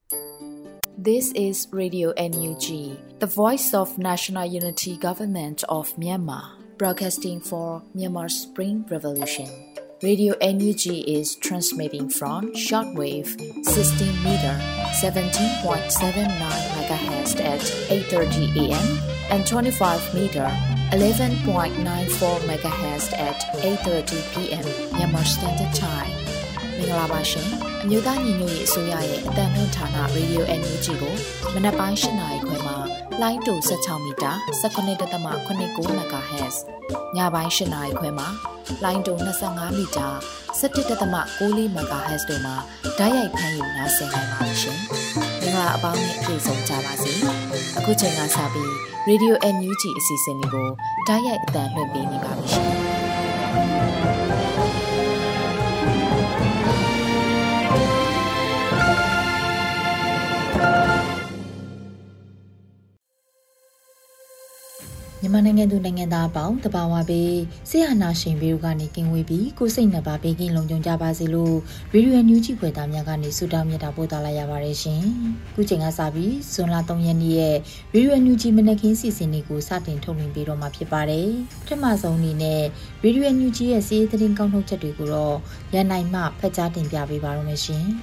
This is Radio NUG, the voice of National Unity Government of Myanmar, broadcasting for Myanmar's Spring Revolution. Radio NUG is transmitting from shortwave 16 meter 17.79 MHz at 8:30 AM and 25 meter 11.94 MHz at 8:30 PM Myanmar Standard Time. မင်္ဂလာပါရှင်။မြို့သားညီညွတ်ရေးအစိုးရရဲ့အသံလွှင့်ဌာန Radio NUG ကိုမနက်ပိုင်း 8 နာရီခွဲမှာလိုင်းတူ16မီတာ19.89 MHz ညပိုင်း 8 နာရီခွဲမှာလိုင်းတူ25မီတာ17.94 MHz တို့မှာဓာတ်ရိုက်ဖမ်းယူနိုင်စေနိုင်ပါရှင်။မင်္ဂလာအပေါင်းနဲ့ပြည့်စုံကြပါစေ။အခုချိန်ကစပြီး Radio NUG အစီအစဉ်လေးကိုဓာတ်ရိုက်အသံလွှင့်ပေးနေပါပြီရှင်။မြန်မာနိုင်ငံသူနိုင်ငံသားအပေါင်းတဘာဝပေးဆရာနာရှင်ဗီရိုကနေကင်းဝေးပြီးကိုစိတ်နှစ်ပါးပေးကင်းလုံခြုံကြပါစေလို့ရေဒီယိုညူးကြီးဖွယ်သားများကနေဆုတောင်းမြတ်တာပို့သလာရပါတယ်ရှင်။ခုချိန်ကစပြီးဇွန်လ3ရက်နေ့ရဲ့ရေဒီယိုညူးကြီးမနက်ခင်းစီစဉ်လေးကိုစတင်ထုတ်လွှင့်ပေးတော့မှာဖြစ်ပါတယ်။ပထမဆုံးအနေနဲ့ရေဒီယိုညူးကြီးရဲ့စီးရီးသတင်းကောက်နှုတ်ချက်တွေကိုတော့ရန်နိုင်မှဖတ်ကြားတင်ပြပေးပါရမရှင်။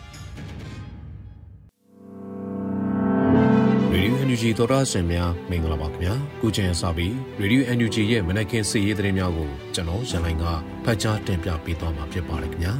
NUG သောတာရှင်များမင်္ဂလာပါခင်ဗျာခုချိန်အစပြီး Radio NUG ရဲ့မနက်ခင်းစီးရီးသတင်းများကိုကျွန်တော်ရန်နိုင်ကဖတ်ကြားတင်ပြပေးသွားမှာဖြစ်ပါတယ်ခင်ဗျာ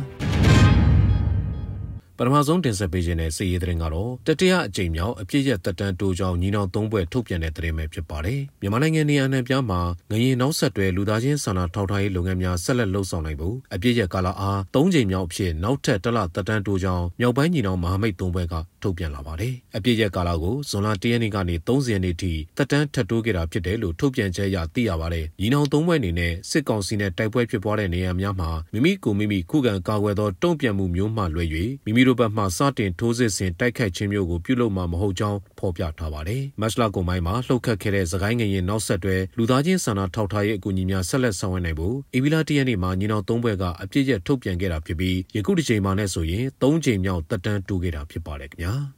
ပထမဆုံးတင်ဆက်ပေးခြင်းတဲ့စီးရီးသတင်းကတော့တတိယအကြိမ်မြောက်အပြည့်ရသက်တမ်းတိုးကြောင်းညီနောင်သုံးဘွဲ့ထုတ်ပြန်တဲ့သတင်းပဲဖြစ်ပါတယ်မြန်မာနိုင်ငံနေရာနှံပြားမှာငရင်နောက်ဆက်တွဲလူသားချင်းစာနာထောက်ထားရေးလုပ်ငန်းများဆက်လက်လှုပ်ဆောင်နိုင်ဖို့အပြည့်ရကာလအား3ကြိမ်မြောက်အဖြစ်နောက်ထပ်တစ်လသက်တမ်းတိုးကြောင်းမြောက်ပိုင်းညီနောင်မဟာမိတ်သုံးဘွဲ့ကထုတ်ပြန်လာပါတယ်အပြည့်ရကာလကိုဇွန်လ1ရက်နေ့ကနေ30ရက်နေ့ထိသက်တမ်းထပ်တိုးခဲ့တာဖြစ်တယ်လို့ထုတ်ပြန်ချက်အရသိရပါတယ်ညီနောင်သုံးဘွဲ့အနေနဲ့စစ်ကောင်စီနဲ့တိုက်ပွဲဖြစ်ပွားတဲ့နေရာများမှာမိမိကိုမိမိခုခံကာကွယ်သောတုံ့ပြန်မှုမျိုးမှလွဲ၍မိမိတို့ဘက်မှစတင်ထိုးစစ်ဆင်တိုက်ခိုက်ခြင်းမျိုးကိုပြုလုပ်မှာမဟုတ်ကြောင်းဖော်ပြထားပါတယ်။မတ်လကုန်ပိုင်းမှာလှုပ်ခတ်ခဲ့တဲ့စကိုင်းငရင်နောက်ဆက်တွဲလူသားချင်းစာနာထောက်ထားရေးအကူအညီများဆက်လက်ဆောင်ရွက်နိုင်ဖို့ဧပြီလ1ရက်နေ့မှာညီနောင်သုံးဘွဲ့ကအပြည့်ရထုတ်ပြန်ခဲ့တာဖြစ်ပြီးယခုတစ်ချိန်မှာနဲ့ဆိုရင်3ချိန်မြောက်သက်တမ်းတိုးခဲ့တာဖြစ်ပါတယ်ခင်ဗျာ။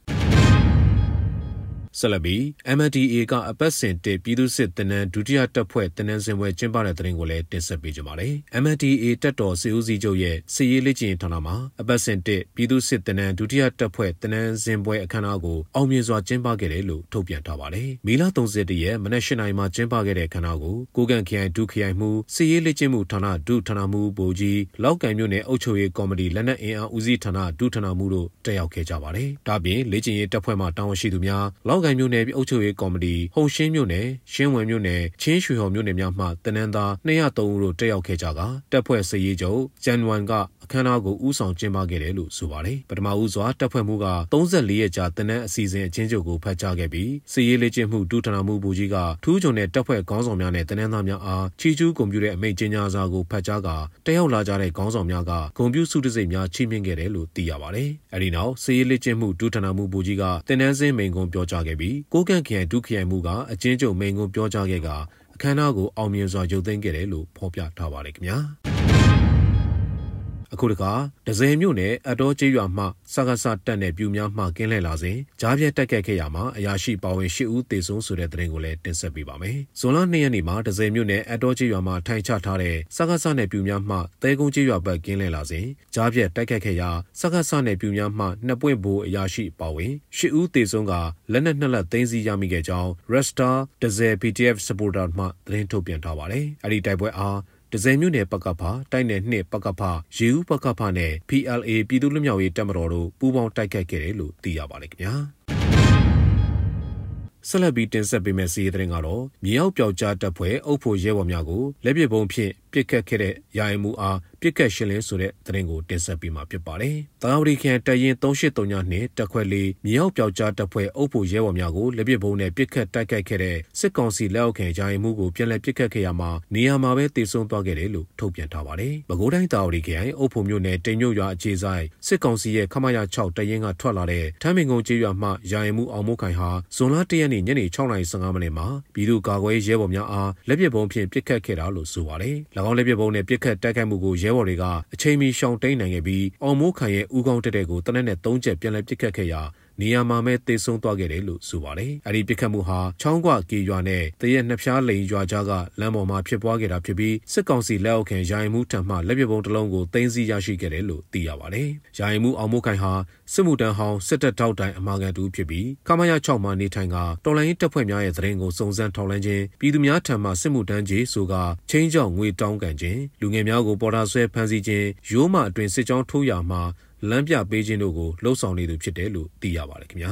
ဆက်လက်ပြီး MNDAA ကအပတ်စဉ်1ပြည်သူ့စစ်တနန်းဒုတိယတပ်ဖွဲ့တနန်းစင်ပွဲကျင်းပတဲ့သတင်းကိုလည်းတင်ဆက်ပေးကြပါမယ်။ MNDAA တပ်တော်စစ်ဦးစီးချုပ်ရဲ့စစ်ရေးလေ့ကျင့်ဌာနမှာအပတ်စဉ်1ပြည်သူ့စစ်တနန်းဒုတိယတပ်ဖွဲ့တနန်းစင်ပွဲအခမ်းအနားကိုအောင်မြင်စွာကျင်းပခဲ့တယ်လို့ထုတ်ပြန်ထားပါတယ်။မေလ31ရက်မနက်8နာရီမှာကျင်းပခဲ့တဲ့အခမ်းအနားကိုကိုကန့်ခရိုင်ဒုခရိုင်မှုစစ်ရေးလေ့ကျင့်မှုဌာနဒုဌာနမှုဗိုလ်ကြီးလောက်ကန်မြို့နယ်အုပ်ချုပ်ရေးကော်မတီလက်နက်အင်အားဦးစီးဌာနဒုဌာနမှုတို့တက်ရောက်ခဲ့ကြပါတယ်။ဒါပြင်လေ့ကျင့်ရေးတပ်ဖွဲ့မှတာဝန်ရှိသူများလောက်ကန်မြို့နယ်အုပ်ချုပ်ရေးကော်မတီဟုံရှင်းမြို့နယ်ရှင်းဝင်မြို့နယ်ချင်းရွှေဟော်မြို့နယ်များမှတနန်းသား203ဦးတို့တက်ရောက်ခဲ့ကြကတပ်ဖွဲ့စစ်ရေးချုပ်ဂျန်ဝန်ကအခမ်းအနားကိုဦးဆောင်ကျင်းပခဲ့တယ်လို့ဆိုပါတယ်ပထမဦးစွာတပ်ဖွဲ့မှုက34ရက်ကြာတနန်းအစီအစဉ်အချင်းချုပ်ကိုဖတ်ကြားခဲ့ပြီးစစ်ရေးလေ့ကျင့်မှုဒုဌာနမှုဗိုလ်ကြီးကထူးချွန်တဲ့တပ်ဖွဲ့ခေါင်းဆောင်များနဲ့တနန်းသားများအားချီကျူးဂုဏ်ပြုတဲ့အမိန့်ကြေညာစာကိုဖတ်ကြားကတက်ရောက်လာကြတဲ့ခေါင်းဆောင်များကဂုဏ်ပြုဆုတံဆိပ်များချီးမြှင့်ခဲ့တယ်လို့သိရပါတယ်အဲဒီနောက်စစ်ရေးလေ့ကျင့်မှုဒုဌာနမှုဗိုလ်ကြီးကတနန်းစင်းမိန်ကွန်းပြောကြားခဲ့ပြီးကိုကန့်ခရိုင်ဒုခရိုင်မှုကအချင်းချုပ်မိန်ကွန်းပြောကြားခဲ့ကအခမ်းအနားကိုအောင်မြင်စွာရုပ်သိမ်းခဲ့တယ်လို့ဖော်ပြထားပါတယ်ခင်ဗျာအခုတခါဒဇယ်မြို့နယ်အတော်ကျေးရွာမှစကားစတက်တဲ့ပြူများမှကင်းလှည့်လာစဉ်ကြားပြတ်တက်ခဲ့ခဲ့ရမှာအရာရှိပါဝင်8ဦးသေဆုံးဆိုတဲ့သတင်းကိုလည်းတင်ဆက်ပေးပါမယ်။ဇွန်လ2ရက်နေ့မှာဒဇယ်မြို့နယ်အတော်ကျေးရွာမှာထိုင်ချထားတဲ့စကားစနဲ့ပြူများမှသဲကုန်းကျေးရွာဘက်ကင်းလှည့်လာစဉ်ကြားပြတ်တက်ခဲ့ခဲ့ရစကားစနဲ့ပြူများမှနှစ်ပွင့်ဘိုးအရာရှိပါဝင်8ဦးသေဆုံးကလက်နက်2လက်သိမ်းဆည်းရမိခဲ့ကြောင်း Resta ဒဇယ် PDF supporter မှသတင်းထုတ်ပြန်ထားပါတယ်။အဲဒီတိုက်ပွဲအားဒဇယ်မြို့နယ်ပကဖတိုက်နယ်2ပကဖရေဦးပကဖနဲ့ PLA ပြည်သူ့လွတ်မြောက်ရေးတပ်မတော်တို့ပူးပေါင်းတိုက်ခိုက်ခဲ့တယ်လို့သိရပါတယ်ခင်ဗျာဆက်လက်ပြီးတင်ဆက်ပေးမယ့်စီးရီးသတင်းကတော့မြေအောက်ပျောက်ကြားတပ်ဖွဲ့အုပ်ဖို့ရဲဘော်များကိုလက်ပစ်ဗုံးဖြင့်ပစ်ခတ်ခဲ့တဲ့ရာအိမ်မှုအားပြစ်ခတ်ရှင်းလင်းဆိုတဲ့သတင်းကိုတင်ဆက်ပေးမှာဖြစ်ပါတယ်။သာဝတီခရိုင်တပ်ရင်း3839နှင့်တပ်ခွဲလေးမြေအောက်ပျောက်ကြားတပ်ဖွဲ့အုပ်ဖို့ရဲဘော်များကိုလက်ပစ်ဗုံးနဲ့ပစ်ခတ်တိုက်ခိုက်ခဲ့တဲ့စစ်ကောင်စီလက်အောက်ခံရာအိမ်မှုကိုပြန်လည်ပစ်ခတ်ခဲ့ရမှာနေရာမှာပဲတေဆုံးသွားခဲ့တယ်လို့ထုတ်ပြန်ထားပါတယ်။ပဲခူးတိုင်းသာဝတီခရိုင်အုပ်ဖို့မြို့နယ်တိမ်ညို့ရွာအခြေဆိုင်စစ်ကောင်စီရဲ့ခမရ6တပ်ရင်းကထွက်လာတဲ့ထမ်းမင်ကုန်းကျေးရွာမှရာအိမ်မှုအောင်မိုးခိုင်ဟာဇွန်လ1ရက်နေ့ညနေ6:15 မိနစ်မှာပြည်သူ့ကာကွယ်ရေးရဲဘော်များအားလက်ပစ်ဗုံးဖြင့်ပစ်ခတ်ခဲ့တာလို့ဆိုပါတယ်။၎င်းလက်ပစ်ဗုံးနဲ့ပစ်ခတ်တိုက်ခိုက်မှုကိုရဲဘော်တွေကအချိန်မီရှောင်တိန်နိုင်ခဲ့ပြီးအောင်မိုးခိုင်ရဲ့ဦးခေါင်းတက်တဲ့ကိုတနက်နဲ့3ချက်ပြန်လည်ပစ်ခတ်ခဲ့ရာနေရာမှာမဲ့တေဆုံးသွားခဲ့တယ်လို့ဆိုပါတယ်။အဲဒီပစ်ခတ်မှုဟာချောင်းကွကေရွာနဲ့တရက်နှစ်ဖြားလိန်ရွာကြားကလမ်းပေါ်မှာဖြစ်ပွားခဲ့တာဖြစ်ပြီးစစ်ကောင်စီလက်အောက်ခံယာယီမှုထံမှလက်ပစ်ဗုံးတစ်လုံးကိုသိမ်းဆည်းရရှိခဲ့တယ်လို့သိရပါတယ်။ယာယီမှုအောင်မိုးခိုင်ဟာစစ်မှုထမ်းဟောင်းစစ်တပ်ထောက်တိုင်အမှားခံတူဖြစ်ပြီးခမရ6မှာနေထိုင်ကတော်လိုင်းတပ်ဖွဲ့များရဲ့သတင်းကိုစုံစမ်းထောက်လှမ်းခြင်းပြည်သူများထံမှစစ်မှုထမ်းကြီးဆိုကချင်းကြောင့်ငွေတောင်းကန်ခြင်းလူငယ်များကိုပေါ်တာဆွဲဖမ်းဆီးခြင်းရိုးမအတွင်စစ်ကြောင်းထိုးရာမှာလမ်းပြပေးခြင်းတို့ကိုလှုံ့ဆော်နေသူဖြစ်တယ်လို့သိရပါတယ်ခင်ဗျာ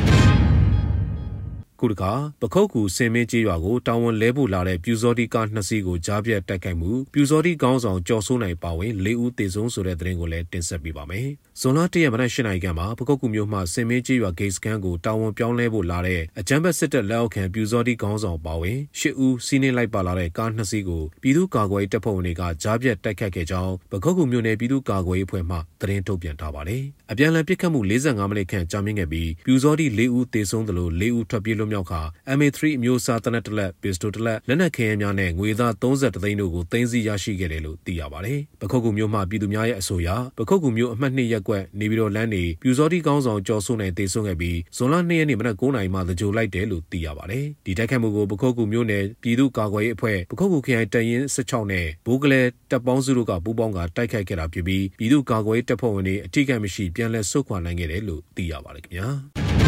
ခုတခါပခုတ်ကူစင်မင်းကျေးရွာကိုတာဝန်လဲဖို့လာတဲ့ပြူစောတိကား2စီးကိုကြားပြတ်တိုက်ခိုက်မှုပြူစောတိကောင်းဆောင်ကျော်စိုးနိုင်ပါဝင်4ဦးသေဆုံးဆိုတဲ့သတင်းကိုလည်းတင်ဆက်ပေးပါမယ်။ဇွန်လ1ရက်မနက်8နာရီခန့်မှာပခုတ်ကူမြို့မှစင်မင်းကျေးရွာဂိတ်စခန်းကိုတာဝန်ပြောင်းလဲဖို့လာတဲ့အကြမ်းဖက်စစ်တပ်လက်အောက်ခံပြူစောတိကောင်းဆောင်ပါဝင်8ဦးစီးနှင်းလိုက်ပါလာတဲ့ကား2စီးကိုပြည်သူ့ကာကွယ်ရေးတပ်ဖွဲ့ဝင်တွေကကြားပြတ်တိုက်ခိုက်ခဲ့ကြောင်းပခုတ်ကူမြို့နယ်ပြည်သူ့ကာကွယ်ရေးအဖွဲ့မှသတင်းထုတ်ပြန်ထားပါတယ်။အပြန်အလှန်ပစ်ခတ်မှု45မိနစ်ခန့်ကြာမြင့်ခဲ့ပြီးပြူစောတိ4ဦးသေဆုံးသလို4ဦးထွက်ပြေးလွတ်မြောက်ခါ MA3 အမျိုးအစားတနက်တလက်ပစ္စတိုတလက်လက်နက်ခဲယမ်းများနဲ့ငွေသား30သိန်းတို့ကိုသိမ်းဆည်းရရှိခဲ့တယ်လို့သိရပါတယ်။ပခုတ်ကူမြို့မှပြည်သူများရဲ့အဆိုအရပခုတ်ကူမြို့အမှတ်2ရပ်ကွက်နေပြည်တော်လမ်းနေပြူစောတိကောင်းဆောင်ကျော်စိုးနိုင်သေဆုံးခဲ့ပြီးဇွန်လ2ရက်နေ့မနက်9:00 နာရီမှသကြိုလိုက်တယ်လို့သိရပါတယ်။ဒီတိုက်ခိုက်မှုကိုပခုတ်ကူမြို့နယ်ပြည်သူ့ကာကွယ်ရေးအဖွဲ့ပခုတ်ကူခရိုင်တပ်ရင်း16နဲ့ဘိုးကလေးတပ်ပေါင်းစုတို့ကပူးပေါင်းကတိုက်ခိုက်ခဲ့တာဖြစ်ပြီးပြည်သူ့ကာကွယ်ရေးတပ်ဖွဲ့ဝင်တွေအထိကိမရှိပြန်လည်ဆုတ်ခွာနိုင်ခဲ့တယ်လို့သိရပါတယ်ခင်ဗျာ။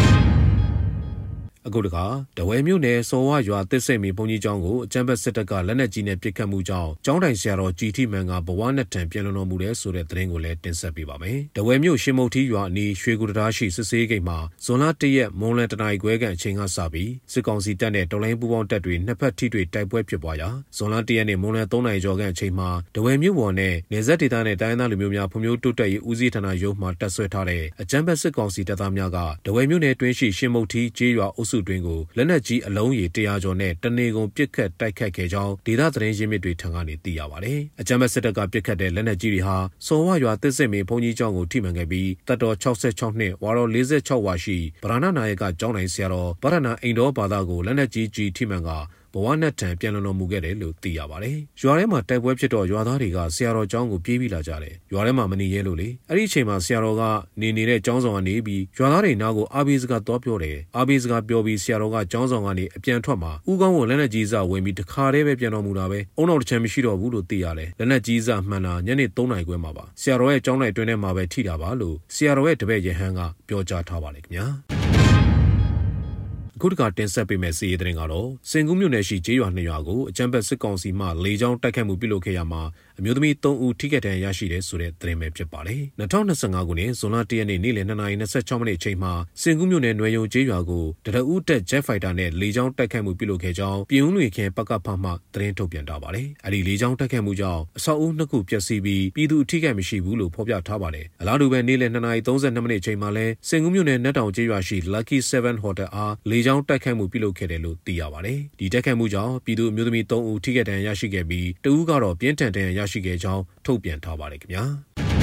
အခုတခါတဝဲမြို့နယ်စော်ဝရွာတစ်စိတ်မီဘုံကြီးကျောင်းကိုအကြမ်းဖက်စစ်တပ်ကလက်နက်ကြီးနဲ့ပစ်ခတ်မှုကြောင့်ကျောင်းတိုင်ဆရာတော်ကြည်ထိမှန်ကဘဝနဲ့ထံပြန်လွန်တော်မူတဲ့ဆိုတဲ့သတင်းကိုလည်းတင်ဆက်ပေးပါမယ်။တဝဲမြို့ရှင်မုတ်ထီရွာအနီးရွှေကူတရာရှိစစ်ဆေးဂိတ်မှာဇွန်လ1ရက်မွန်လယ်တနာရီခွဲခန့်အချိန်ကစပြီးစစ်ကောင်စီတပ်နဲ့တော်လိုင်းပူးပေါင်းတပ်တွေနှစ်ဖက်ထိတွေ့တိုက်ပွဲဖြစ်ပွားရာဇွန်လ1ရက်နေ့မွန်လယ်3နာရီကျော်ခန့်အချိန်မှာတဝဲမြို့ပေါ်နဲ့နယ်စပ်ဒေသနဲ့တိုင်းဒေသလူမျိုးများဖွံ့ဖြိုးတိုးတက်ရေးဦးစီးဌာနရုံးမှတပ်ဆွဲထားတဲ့အကြမ်းဖက်စစ်ကောင်စီတပ်သားများကတဝဲမြို့နယ်တွင်းရှိရှင်မုတ်ထီကျေးရွာအုပ်စုတွင်ကိုလက်နက်ကြီးအလုံးရေ100ကျော်နဲ့တနေကုန်ပစ်ခတ်တိုက်ခတ်ခဲ့ကြောင်းဒေသသတင်းရင်းမြစ်တွေထံကနေသိရပါတယ်။အကြမ်းဖက်စစ်တပ်ကပစ်ခတ်တဲ့လက်နက်ကြီးတွေဟာစော်ဝရွာတစ်စစ်မင်းဘုံကြီးကျောင်းကိုထိမှန်ခဲ့ပြီးတပ်တော်66နှစ်ဝါတော်46ဝါရှိဗရဏနာယကကျောင်းတိုင်ဆရာတော်ဗရဏအိန္ဒောဘာသာကိုလက်နက်ကြီးထိမှန်ကဘဝနဲ့ထံပြန်လွန်တော်မူခဲ့တယ်လို့သိရပါတယ်။ရွာထဲမှာတိုက်ပွဲဖြစ်တော့ရွာသားတွေကဆရာတော်ကျောင်းကိုပြေးပြီးလာကြတယ်။ရွာထဲမှာမနေရဲလို့လေ။အဲ့ဒီအချိန်မှာဆရာတော်ကနေနေတဲ့ကျောင်းဆောင်ကနေပြီးရွာသားတွေနားကိုအာဘီစကားတော့ပြောတယ်။အာဘီစကားပြောပြီးဆရာတော်ကကျောင်းဆောင်ကနေအပြန်ထွက်မှာဦးကောင်းကိုလက်နက်ကြီးစဝင်ပြီးတခါတည်းပဲပြန်တော်မူတာပဲ။အုံနောက်တစ်ချမ်းမရှိတော့ဘူးလို့သိရတယ်။လက်နက်ကြီးစမှန်တာညနေ3 နာရီခွဲမှာပါ။ဆရာတော်ရဲ့ကျောင်းလိုက်တွင်ထဲမှာပဲထိတာပါလို့ဆရာတော်ရဲ့တပည့်ရဟန်းကပြောကြားထားပါလေခင်ဗျာ။ခုတကတင်ဆက်ပေးမယ့်စီးရီးသတင်းကတော့စင်ကူးမြို့နယ်ရှိကျေးရွာ2ရွာကိုအကြမ်းဖက်စစ်ကောင်စီမှလေကြောင်းတိုက်ခိုက်မှုပြုလုပ်ခဲ့ရမှာအမျိုးသမီး3ဦးထိခိုက်ဒဏ်ရာရရှိတဲ့ဆိုတဲ့သတင်းပဲဖြစ်ပါတယ်။2025ခုနှစ်ဇွန်လ1ရက်နေ့နေ့လယ်2:26မိနစ်အချိန်မှာစင်ကူးမြို့နယ်နွယ်ယုံကျေးရွာကိုတရဦးတက်ဂျက်ဖိုက်တာနဲ့လေကြောင်းတိုက်ခိုက်မှုပြုလုပ်ခဲ့ကြောင်းပြည်ဦးလွေခင်းပကဖမှသတင်းထုတ်ပြန်ထားပါတယ်။အဲဒီလေကြောင်းတိုက်ခိုက်မှုကြောင့်အဆောက်အဦ2ခုပျက်စီးပြီးပြည်သူအထိခိုက်မရှိဘူးလို့ဖော်ပြထားပါတယ်။အလားတူပဲနေ့လယ်2:32မိနစ်အချိန်မှာလဲစင်ကူးမြို့နယ်နတ်တောင်ကျေးရွာရှိ Lucky 7 Hotel အားလေကြောင်းတိုက်ခိုက်မှုပြုလုပ်ခဲ့တယ်လို့သိရပါတယ်။ဒီတိုက်ခိုက်မှုကြောင့်ပြည်သူအမျိုးသမီး3ဦးထိခိုက်ဒဏ်ရာရရှိခဲ့ပြီးတဦးကတော့ပြင်းထန်ဒဏ်ရာရရှိခဲ့ကြောင်းထုတ်ပြန်ထားပါတယ်ခင်ဗျာ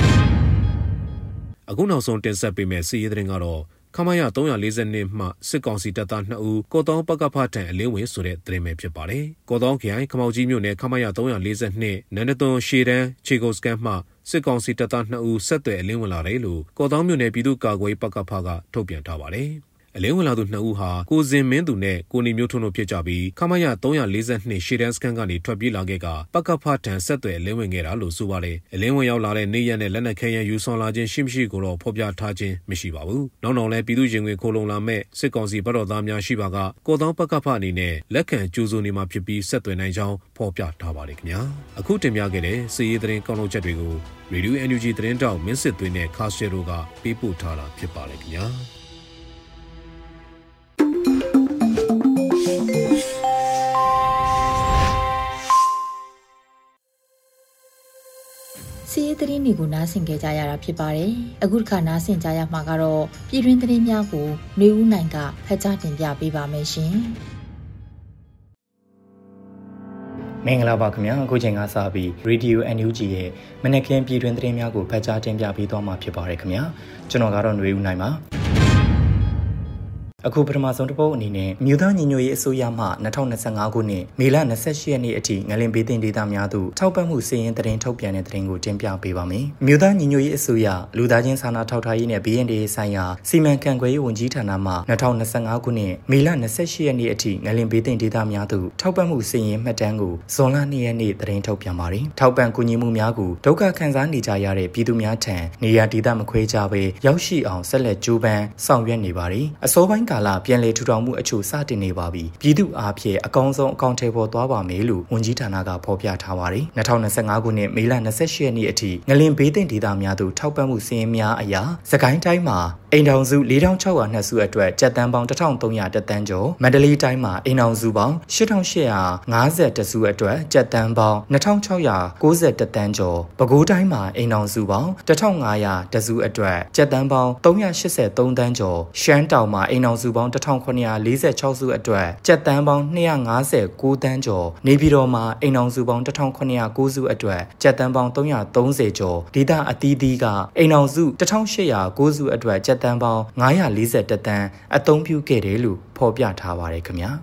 ။အခုနောက်ဆုံးတင်ဆက်ပေးမယ့်စီးရီးသတင်းကတော့ခမရ342မှစစ်ကောင်စီတပ်သား2ဦးကော့တောင်းပကဖထံအလင်းဝင်ဆိုတဲ့သတင်းပဲဖြစ်ပါတယ်။ကော့တောင်းခရိုင်ခမောက်ကြီးမြို့နယ်ခမရ342နန္ဒသွန်ရှေတန်းခြေကုပ်စကန်မှစစ်ကောင်စီတပ်သား2ဦးဆက်သွယ်အလင်းဝင်လာတယ်လို့ကော့တောင်းမြို့နယ်ပြည်သူ့ကာကွယ်ရေးပကဖကထုတ်ပြန်ထားပါတယ်။အလင်းဝင်လာသူ2ဦးဟာကိုစင်မင်းသူနဲ့ကိုနေမျိုးထွန်းတို့ဖြစ်ကြပြီးခမရ342ရှေတန်းစကန်ကနေထွက်ပြေးလာခဲ့ကပကဖထံဆက်သွယ်အလင်းဝင်ခဲ့တာလို့ဆိုပါတယ်။အလင်းဝင်ရောက်လာတဲ့နေရက်နဲ့လက်နက်ခဲယမ်းယူဆောင်လာခြင်းရှိမရှိကိုတော့ဖော်ပြထားခြင်းမရှိပါဘူး။နောက်လည်းပြည်သူ့ရင်ဝင်ခိုးလုံလာမဲ့စစ်ကောင်စီဘက်တော်သားများရှိပါကကော့တောင်းပကဖအနေနဲ့လက်ခံကြိုးစိုးနေမှာဖြစ်ပြီးဆက်သွယ်နိုင်ကြောင်းဖော်ပြထားပါတယ်ခင်ဗျာ။အခုတင်ပြခဲ့တဲ့စီးရီးသတင်းကောက်လုပ်ချက်တွေကို Radio NUG သတင်းတောက်မင်းစစ်သွင်းနဲ့ခါရှယ်တို့ကပေးပို့ထားတာဖြစ်ပါတယ်ခင်ဗျာ။စီးရီးသတင်းတွေကိုနားဆင်ကြရတာဖြစ်ပါတယ်။အခုတစ်ခါနားဆင်ကြရမှာကတော့ပြည်တွင်းသတင်းများကိုနှွေဦးနိုင်ကဖတ်ကြားတင်ပြပေးပါမယ်ရှင်။မင်္ဂလာပါခင်ဗျာအခုချိန်ကစပြီး Radio NUG ရဲ့မနက်ခင်းပြည်တွင်းသတင်းများကိုဖတ်ကြားတင်ပြပေးသွားမှာဖြစ်ပါတယ်ခင်ဗျာကျွန်တော်ကတော့နှွေဦးနိုင်ပါအခုပထမဆုံးတစ်ပုတ်အနေနဲ့မြို့သားညီညွတ်ရေးအစိုးရမှ2025ခုနှစ်မေလ28ရက်နေ့အထိငလင်ဘေးသင့်ဒေသများသို့ထောက်ပံ့မှုစီရင်သတင်းထုတ်ပြန်တဲ့သတင်းကိုတင်ပြပေးပါမယ်။မြို့သားညီညွတ်ရေးအစိုးရလူသားချင်းစာနာထောက်ထားရေးနဲ့ BND ဆိုင်ရာစီမံခန့်ခွဲရေးဝန်ကြီးဌာနမှ2025ခုနှစ်မေလ28ရက်နေ့အထိငလင်ဘေးသင့်ဒေသများသို့ထောက်ပံ့မှုစီရင်မှတ်တမ်းကိုဇွန်လ2ရက်နေ့သတင်းထုတ်ပြန်ပါတယ်။ထောက်ပံ့ကူညီမှုများကိုဒုက္ခခံစားနေကြရတဲ့ပြည်သူများထံနေရာဒေသမခွဲခြားဘဲရောက်ရှိအောင်ဆက်လက်ကြိုးပမ်းဆောင်ရွက်နေပါတယ်။အစောပိုင်းကာလပြန်လည်ထူထောင်မှုအချို့စတင်နေပါပြီ။ပြည်သူအားဖြင့်အကောင်းဆုံးအကောင့်ထဲပေါ်သွားပါမယ်လို့ဝန်ကြီးဌာနကဖော်ပြထားပါတယ်။2025ခုနှစ်မေလ28ရက်နေ့အထိငလင်ဘေးသင့်ဒေသများသို့ထောက်ပံ့မှုစီရင်များအရာစကိုင်းတိုင်းမှာအိမ်ထောင်စု4600စုအတွက်ကျပ်တန်းပေါင်း1300တန်းကျော်မန္တလေးတိုင်းမှာအိမ်ထောင်စုပေါင်း8850စုအတွက်ကျပ်တန်းပေါင်း2690တန်းကျော်ပဲခူးတိုင်းမှာအိမ်ထောင်စုပေါင်း1500စုအတွက်ကျပ်တန်းပေါင်း383တန်းကျော်ရှမ်းတောင်မှာအိမ်ထောင်စုပေါင်း1946စုအတွက်ကျပ်တန်းပေါင်း259တန်းကျော်နေပြည်တော်မှာအိမ်ထောင်စုပေါင်း1909စုအတွက်ကျပ်တန်းပေါင်း330ကျော်ဒေသအသီးသီးကအိမ်ထောင်စု1809စုအတွက်ကျပ်တန်းပေါင်း941တန်းအသုံးပြုခဲ့တယ်လို့ဖော်ပြထားပါတယ်ခင်ဗျာ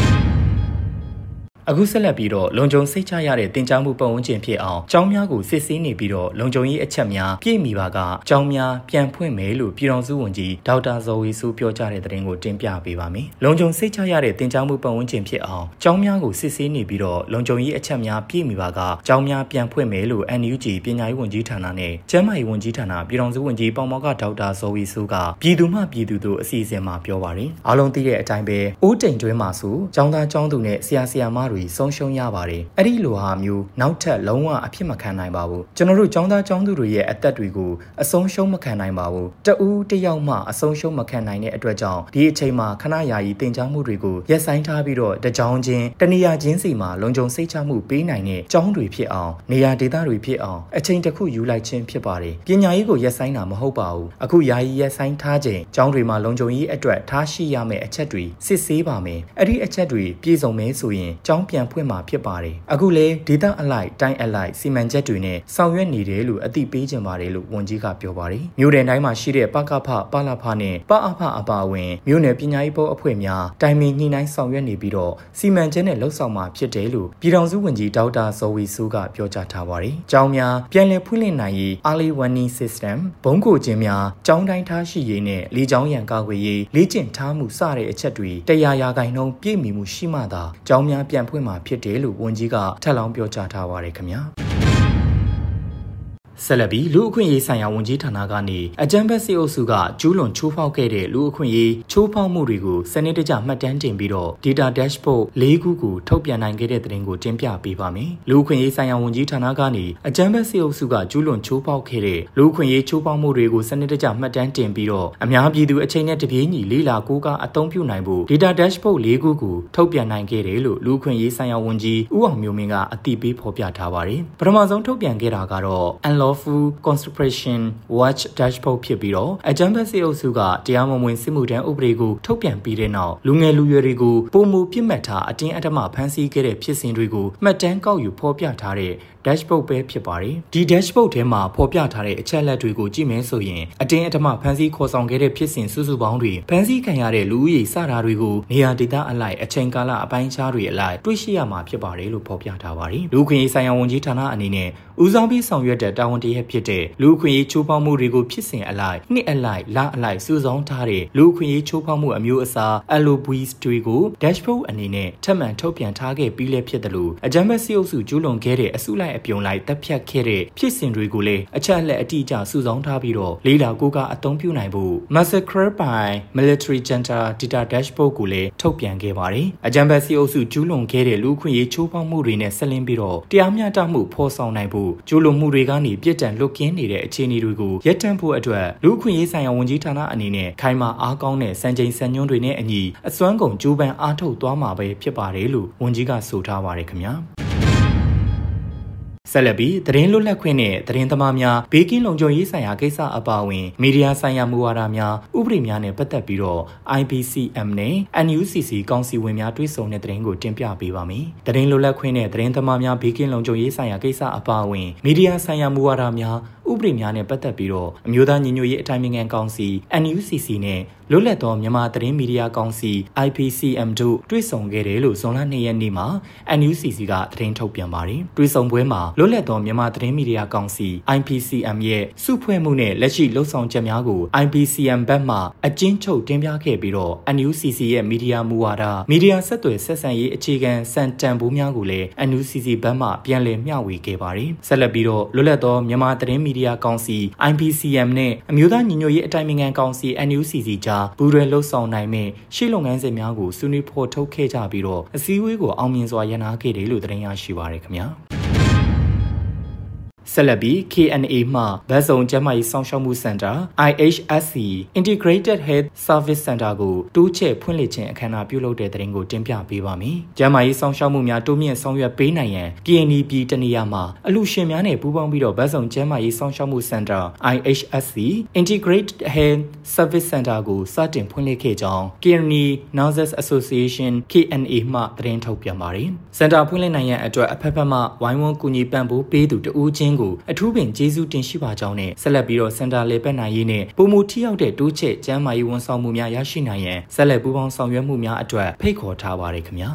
အခုဆက်လက်ပြီးတော့လုံခြုံစိတ်ချရတဲ့တင် जा မှုပတ်ဝန်းကျင်ဖြစ်အောင်ကျောင်းများကိုစစ်ဆေးနေပြီးတော့လုံခြုံရေးအချက်များပြည့်မီပါကကျောင်းများပြန်ဖွင့်မယ်လို့ပြည်ထောင်စုဝန်ကြီးဒေါက်တာဇော်ဝေစုပြောကြားတဲ့သတင်းကိုတင်ပြပေးပါမယ်။လုံခြုံစိတ်ချရတဲ့တင် जा မှုပတ်ဝန်းကျင်ဖြစ်အောင်ကျောင်းများကိုစစ်ဆေးနေပြီးတော့လုံခြုံရေးအချက်များပြည့်မီပါကကျောင်းများပြန်ဖွင့်မယ်လို့ NUG ပညာရေးဝန်ကြီးဌာနနဲ့ကျန်းမာရေးဝန်ကြီးဌာနပြည်ထောင်စုဝန်ကြီးပေါမောကဒေါက်တာဇော်ဝေစုကပြည်သူမှပြည်သူတို့အစီအစဉ်မှာပြောပါတယ်။အားလုံးသိတဲ့အတိုင်းပဲအိုးတိမ်တွင်းမှာဆိုကျောင်းသားကျောင်းသူနဲ့ဆရာဆရာမတွေဆုံးရှုံးရပါတယ်အဲ့ဒီလိုဟာမျိုးနောက်ထပ်လုံးဝအဖြစ်မခံနိုင်ပါဘူးကျွန်တော်တို့ကျောင်းသားကျောင်းသူတွေရဲ့အသက်တွေကိုအဆုံးရှုံးမခံနိုင်ပါဘူးတဦးတယောက်မှအဆုံးရှုံးမခံနိုင်တဲ့အတွက်ကြောင့်ဒီအချိန်မှာခဏယာယီတင် जा မှုတွေကိုရပ်ဆိုင်းထားပြီးတော့တကြောင်ချင်းတနေရာချင်းစီမှာလုံခြုံစိတ်ချမှုပေးနိုင်တဲ့ကျောင်းတွေဖြစ်အောင်နေရာဒေသတွေဖြစ်အောင်အချိန်တစ်ခုယူလိုက်ခြင်းဖြစ်ပါတယ်ပညာရေးကိုရပ်ဆိုင်းတာမဟုတ်ပါဘူးအခုယာယီရပ်ဆိုင်းထားခြင်းကျောင်းတွေမှာလုံခြုံရေးအတွက်ထားရှိရမယ့်အချက်တွေစစ်ဆေးပါမယ်အဲ့ဒီအချက်တွေပြည့်စုံမယ်ဆိုရင်ကျောင်းပြန်ဖွင့်မှာဖြစ်ပါတယ်အခုလေဒေတာအလိုက်တိုင်းအလိုက်စီမံချက်တွေနဲ့ဆောင်ရွက်နေတယ်လို့အသိပေးကြပါတယ်လို့ဝန်ကြီးကပြောပါတယ်မြို့နယ်တိုင်းမှာရှိတဲ့ပကဖပလဖနဲ့ပအဖအပါအဝင်မြို့နယ်ပညာရေးဘောအဖွဲ့များတိုင်ပင်ညှိနှိုင်းဆောင်ရွက်နေပြီးတော့စီမံချက်နဲ့လှုပ်ဆောင်မှာဖြစ်တယ်လို့ပြည်ထောင်စုဝန်ကြီးဒေါက်တာဇော်ဝေစုကပြောကြားထားပါတယ်ကျောင်းများပြန်လည်ဖွင့်လှစ်နိုင်ရေး early warning system ဘုံကိုခြင်းများကျောင်းတိုင်းထားရှိရေးနဲ့လေကျောင်းရန်ကာကွယ်ရေးလေ့ကျင့်ထားမှုစတဲ့အချက်တွေ100%ပြည့်မီမှုရှိမှသာကျောင်းများပြန်ဖွင့်မှာဖြစ်တယ်လို့ဝန်ကြီးကထပ်လောင်းပြောကြားထားပါတယ်ခင်ဗျာဆက်လက်ပြီးလူအခွင့်အရေးဆိုင်ရာဝန်ကြီးဌာနကနေအကြမ်းဖက်စစ်အုပ်စုကကျူးလွန်ချိုးဖောက်ခဲ့တဲ့လူအခွင့်အရေးချိုးဖောက်မှုတွေကိုစနစ်တကျမှတ်တမ်းတင်ပြီးတော့ data dashboard ၄ခုကိုထုတ်ပြန်နိုင်ခဲ့တဲ့သတင်းကိုတင်ပြပေးပါမယ်။လူအခွင့်အရေးဆိုင်ရာဝန်ကြီးဌာနကနေအကြမ်းဖက်စစ်အုပ်စုကကျူးလွန်ချိုးဖောက်ခဲ့တဲ့လူအခွင့်အရေးချိုးဖောက်မှုတွေကိုစနစ်တကျမှတ်တမ်းတင်ပြီးတော့အများပြည်သူအချိန်နဲ့တပြေးညီလေးလာကိုကအသုံးပြုနိုင်ဖို့ data dashboard ၄ခုကိုထုတ်ပြန်နိုင်ခဲ့တယ်လို့လူအခွင့်အရေးဆိုင်ရာဝန်ကြီးဦးအောင်မျိုးမင်းကအသိပေးဖော်ပြထားပါတယ်။ပထမဆုံးထုတ်ပြန်ခဲ့တာကတော့ unlawful conscription watch dashboard ဖြစ်ပြီးတော့အကြမ်းဖက်စစ်အုပ်စုကတရားမဝင်စစ်မှုထမ်းဥပဒေကိုထုတ်ပြန်ပြီးတဲ့နောက်လူငယ်လူရွယ်တွေကိုပုံမူပြစ်မှတ်ထားအတင်းအဓမ္မဖမ်းဆီးခဲ့တဲ့ဖြစ်စဉ်တွေကိုမှတ်တမ်းကောက်ယူဖော်ပြထားတဲ့ dashboard ပဲဖြစ်ပါတယ်ဒီ dashboard ထဲမှာဖော်ပြထားတဲ့အချက်အလက်တွေကိုကြည့်မယ်ဆိုရင်အတင်းအဓမ္မဖမ်းဆီးခေါ်ဆောင်ခဲ့တဲ့ဖြစ်စဉ်စုစုပေါင်းတွေဖမ်းဆီးခံရတဲ့လူဦးရေစတာတွေကိုနေရာဒေသအလိုက်အချိန်ကာလအပိုင်းခြားတွေအလိုက်တွေ့ရှိရမှာဖြစ်ပါတယ်လို့ဖော်ပြထားပါတယ်လူခွင့်ရေးဆိုင်ရာဝန်ကြီးဌာနအနေနဲ့ဦးဆောင်ပြီးဆောင်ရွက်တဲ့တာဝန်တရဖြစ်တဲ့လူခွင့်ရေးချိုးဖောက်မှုတွေကိုဖြစ်စဉ်အလိုက်နှစ်အလိုက်လအလိုက်စုဆောင်းထားတဲ့လူခွင့်ရေးချိုးဖောက်မှုအမျိုးအစား LOBs တွေကို dashboard အနေနဲ့ထပ်မံထုတ်ပြန်ထားခဲ့ပြီးလည်းဖြစ်တယ်လို့အကြမ်းဖက်စစ်အုပ်စုကျူးလွန်ခဲ့တဲ့အစုလိုက်အပြုံလိုက်တပ်ဖြတ်ခဲ့တဲ့ဖြစ်စဉ်တွေကိုလည်းအချက်အလက်အတိအကျစုဆောင်းထားပြီးတော့လေးလာကိုကအသုံးပြုနိုင်ဖို့ Massacre by Military Junta Data Dashboard ကိုလည်းထုတ်ပြန်ခဲ့ပါတယ်အကြမ်းဖက်စစ်အုပ်စုကျူးလွန်ခဲ့တဲ့လူခွင့်ရေးချိုးဖောက်မှုတွေနဲ့ဆက်လင်းပြီးတော့တရားမျှတမှုဖော်ဆောင်နိုင်ဖို့ကျူးလွန်မှုတွေကနေပြစ်ဒဏ်လွတ်ကင်းနေတဲ့အခြေအနေတွေကိုရပ်တန့်ဖို့အတွက်လူခွင့်ရေးဆိုင်ရာဝန်ကြီးဌာနအနေနဲ့ခိုင်မာအားကောင်းတဲ့စံချိန်စံညွှန်းတွေနဲ့အညီအစွမ်းကုန်ကြိုးပမ်းအားထုတ်သွားမှာပဲဖြစ်ပါတယ်လို့ဝန်ကြီးကဆိုထားပါတယ်ခင်ဗျာဆက်လက်ပြီးသတင်းလွတ်လပ်ခွင့်နဲ့သတင်းသမားများဘေးကင်းလုံခြုံရေးဆိုင်ရာကိစ္စအပါအဝင်မီဒီယာဆိုင်ရာမူဝါဒများဥပဒေများနဲ့ပတ်သက်ပြီးတော့ IBCM နဲ့ NUCC ကောင်စီဝင်များတွဲဆုံတဲ့သတင်းကိုတင်ပြပေးပါမယ်။သတင်းလွတ်လပ်ခွင့်နဲ့သတင်းသမားများဘေးကင်းလုံခြုံရေးဆိုင်ရာကိစ္စအပါအဝင်မီဒီယာဆိုင်ရာမူဝါဒများဥပဒေများနဲ့ပတ်သက်ပြီးတော့အမျိုးသားညီညွတ်ရေးအတိုင်ပင်ခံကောင်စီ NUCC နဲ့လွတ်လပ်သောမြန်မာသတင်းမီဒီယာကောင်စီ IPCM တို့တွေ့ဆုံခဲ့တယ်လို့ဇွန်လ2ရက်နေ့မှာ NUCC ကသတင်းထုတ်ပြန်ပါတယ်။တွေ့ဆုံပွဲမှာလွတ်လပ်သောမြန်မာသတင်းမီဒီယာကောင်စီ IPCM ရဲ့စုဖွဲ့မှုနဲ့လက်ရှိလှုပ်ဆောင်ချက်များကို IPCM ဘက်မှအကျဉ်းချုပ်တင်ပြခဲ့ပြီးတော့ NUCC ရဲ့မီဒီယာမူဝါဒမီဒီယာဆက်သွယ်ဆက်ဆံရေးအခြေခံစံတန်ဖိုးများကိုလည်း NUCC ဘက်မှပြန်လည်မျှဝေခဲ့ပါတယ်။ဆက်လက်ပြီးတော့လွတ်လပ်သောမြန်မာသတင်းမီဒီယာကောင်စီ IPCM နဲ့အမျိုးသားညီညွတ်ရေးအတိုင်ပင်ခံကောင်စီ NUCC ကြားပူးတွဲလှုပ်ဆောင်နိုင်မဲ့ရှေ့လုပ်ငန်းစဉ်များကိုဆွေးနွေးဖော်ထုတ်ခဲ့ကြပြီးတော့အစည်းအဝေးကိုအောင်မြင်စွာရန်နာခဲ့တယ်လို့သတင်းရရှိပါရခင်ဗျာဆက်လက်ပြီး KNA မှဗတ်စုံကျန်းမာရေးစောင့်ရှောက်မှုစင်တာ IHSC Integrated Health Service Center ကိုတိုးချဲ့ဖွင့်လှစ်ခြင်းအခမ်းအနားပြုလုပ်တဲ့တဲ့တင်ကိုတင်ပြပေးပါမယ်။ကျန်းမာရေးစောင့်ရှောက်မှုများတိုးမြင့်ဆောင်ရွက်ပေးနိုင်ရန် KNA ပြည်တနေရာမှာအလှူရှင်များနဲ့ပူးပေါင်းပြီးတော့ဗတ်စုံကျန်းမာရေးစောင့်ရှောက်မှုစင်တာ IHSC Integrated Health Service Center ကိုစတင်ဖွင့်လှစ်ခဲ့ကြောင်း KNA Nurses Association KNA မှသတင်းထုတ်ပြန်ပါတယ်။စင်တာဖွင့်လှစ်နိုင်ရန်အတွက်အဖက်ဖက်မှဝိုင်းဝန်းကူညီပံ့ပိုးပေးသူတဦးချင်းအထူးပင်ကျေးဇူးတင်ရှိပါကြောင်းနဲ့ဆက်လက်ပြီးတော့စင်တာလေပတ်နိုင်ရေးနဲ့ပုံမူထိရောက်တဲ့တိုးချဲ့ကျန်းမာရေးဝန်ဆောင်မှုများရရှိနိုင်ရန်ဆက်လက်ပူးပေါင်းဆောင်ရွက်မှုများအတွက်ဖိတ်ခေါ်ထားပါတယ်ခင်ဗျာ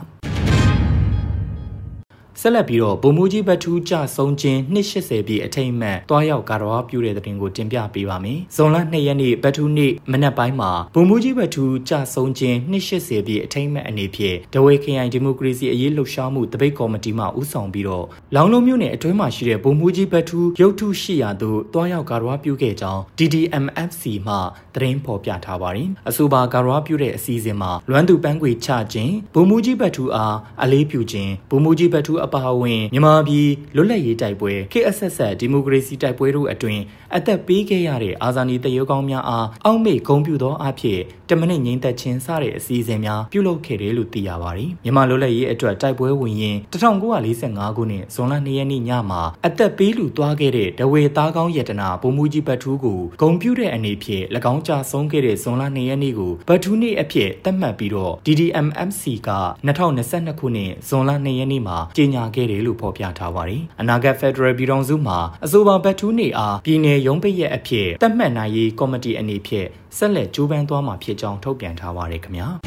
ဆက်လက်ပြီးတော့ဗိုလ်မှူးကြီးဘတ်ထူးကြဆုံးခြင်း280ပြည့်အထိမ်းအမှတ်တွားရောက်ကာတော်ပြုတဲ့တဲ့တင်ကိုတင်ပြပေးပါမယ်။ဇွန်လ2ရက်နေ့ဘတ်ထူးနေ့မနက်ပိုင်းမှာဗိုလ်မှူးကြီးဘတ်ထူးကြဆုံးခြင်း280ပြည့်အထိမ်းအမှတ်အနေဖြင့်ဒဝေခရိုင်ဒီမိုကရေစီအရေးလှုပ်ရှားမှုတပိတ်ကော်မတီမှဦးဆောင်ပြီးတော့လောင်လုံးမြို့နယ်အတွင်းမှာရှိတဲ့ဗိုလ်မှူးကြီးဘတ်ထူးရုပ်ထုရှိရာသို့တွားရောက်ကာတော်ပြုခဲ့ကြောင်း DDMFC မှသတင်းဖော်ပြထားပါတယ်။အဆိုပါကာတော်ပြုတဲ့အစည်းအဝေးမှာလွမ်းသူပန်းခွေချခြင်းဗိုလ်မှူးကြီးဘတ်ထူးအားအလေးပြုခြင်းဗိုလ်မှူးကြီးဘတ်ထူးအပါအဝင်မြန်မာပြည်လွတ်လပ်ရေးတိုက်ပွဲ KSS ဒီမိုကရေစီတိုက်ပွဲတို့အတွင်အသက်ပေးခဲ့ရတဲ့အာဇာနည်တရုတ်ကောင်းများအားအောက်မေ့ဂုဏ်ပြုသောအဖြစ်တမနစ်ငိမ့်သက်ခြင်းစတဲ့အစည်းအဝေးများပြုလုပ်ခဲ့တယ်လို့သိရပါတယ်။မြန်မာလွတ်လပ်ရေးအတွက်တိုက်ပွဲဝင်ရင်1945ခုနှစ်ဇွန်လ2ရက်နေ့ညမှာအသက်ပေးလူသွားခဲ့တဲ့ဒဝေသားကောင်းရတနာဗိုလ်မှူးကြီးဘတ်ထူးကိုဂုဏ်ပြုတဲ့အနေဖြင့်၎င်းကြဆုံးခဲ့တဲ့ဇွန်လ2ရက်နေ့ကိုဘတ်ထူးနေ့အဖြစ်သတ်မှတ်ပြီးတော့ DDMFC က2022ခုနှစ်ဇွန်လ2ရက်နေ့မှာကြေညာခဲ့တယ်လို့ဖော်ပြထားပါတယ်။အနာဂတ်ဖက်ဒရယ်ပြည်ထောင်စုမှာအဆိုပါဘတ်ထူးနေ့အားပြည်내ရုံးပိတ်ရက်အဖြစ်သတ်မှတ်နိုင်ရေးကော်မတီအနေဖြင့်ဆက်လက်ကြိုးပမ်းသွားမှာဖြစ်ကြောင်းထုတ်ပြန်ထားပါတယ်ခင်ဗျာ။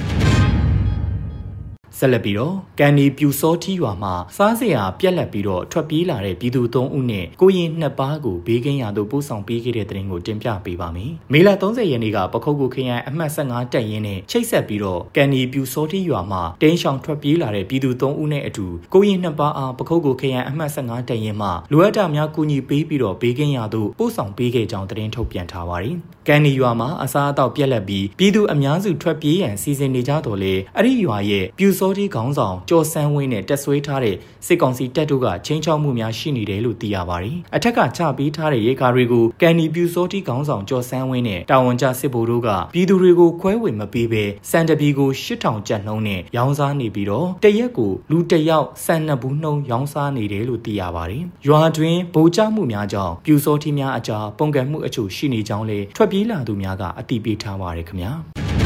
ဆက်လက်ပြီးတော့ကန်ဒီပြူစောထီရွာမှာစားစရာပြက်လက်ပြီးတော့ထွက်ပြေးလာတဲ့ပြည်သူ3ဦးနဲ့ကိုရင်2ပါးကိုဘေးကင်းရာသို့ပို့ဆောင်ပေးခဲ့တဲ့တဲ့တင်ကိုတင်ပြပေးပါမယ်။မေလ30ရက်နေ့ကပခုတ်ကူခရိုင်အမှတ်15တပ်ရင်းနဲ့ချိတ်ဆက်ပြီးတော့ကန်ဒီပြူစောထီရွာမှာတင်းရှောင်ထွက်ပြေးလာတဲ့ပြည်သူ3ဦးနဲ့အတူကိုရင်2ပါးအားပခုတ်ကူခရိုင်အမှတ်15တပ်ရင်းမှလိုအပ်တာများကူညီပေးပြီးတော့ဘေးကင်းရာသို့ပို့ဆောင်ပေးခဲ့ကြောင်းတဲ့တင်ထုတ်ပြန်ထားပါတယ်။ကန်ဒီရွာမှာအစားအသောက်ပြက်လက်ပြီးပြည်သူအများစုထွက်ပြေးရန်စီစဉ်နေကြတော်လေအဲ့ဒီရွာရဲ့ပြူစောထီခေါင်းဆောင်ကျော်စန်းဝင်းနဲ့တက်ဆွေးထားတဲ့စစ်ကောင်စီတပ်တို့ကချင်းချောက်မှုများရှိနေတယ်လို့သိရပါတယ်။အထက်ကချပေးထားတဲ့ရေကာတွေကိုကန်ဒီပြူစောတီခေါင်းဆောင်ကျော်စန်းဝင်းနဲ့တာဝန်ကျစစ်ဗိုလ်တို့ကပြည်သူတွေကိုခွဲဝေမပေးဘဲစံတပီကို8000ကျပ်နှုန်းနဲ့ရောင်းစားနေပြီးတော့တရက်ကိုလူတစ်ယောက်စံ2ဘူးနှုန်းရောင်းစားနေတယ်လို့သိရပါတယ်။ရွာတွင်ဗိုလ်ကျမှုများကြောင့်ပြူစောတီများအကြားပုံကံမှုအချို့ရှိနေကြောင်းလေထွက်ပြေးလာသူများကအတိပေးထားပါတယ်ခင်ဗျာ။